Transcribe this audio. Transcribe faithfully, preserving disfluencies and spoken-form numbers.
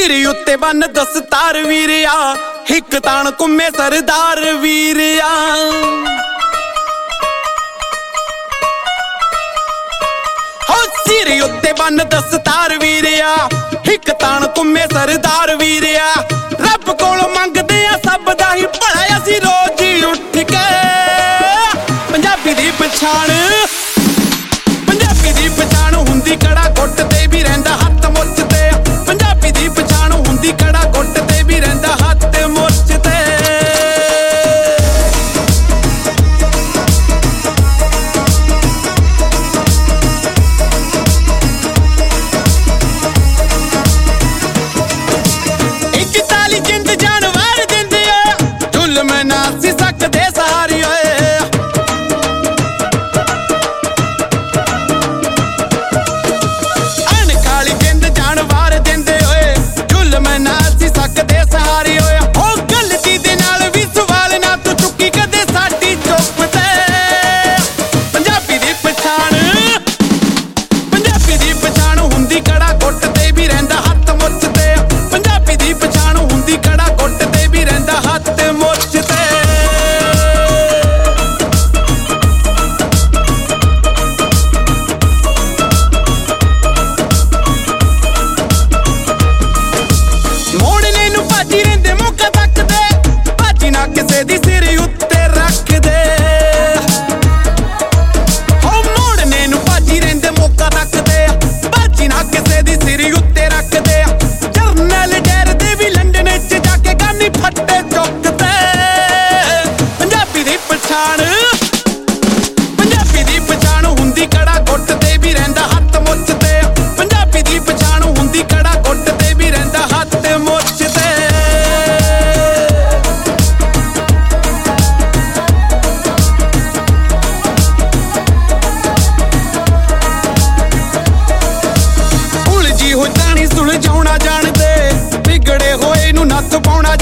सिर उत्ते बन दस्तार वीरिया हिक तान कुम्मे सरदार वीरिया हो सिर उत्ते बन दस्तार वीरिया हिक तान कुम्मे सरदार वीरिया रब कोलों मंगदे आ सब दा ही भला असीं रोज ही उठ के पंजाबी दी पछाण पंजाबी दी पछाण हुंदी कड़ा घुट ते भी रहिंदा हत्थ मुੱਛ ते पंजाबी दी पछाण हुंदी कड़ा घुट ते भी रहिंदा हत्थ मुੱਛ ते एक ताली जिंद जान वार दिंदे आ जुल्म ना सी सकदे सारी ओए सुलझाउणा जाणदे बिगड़े होए नूं नत्थ पाउणा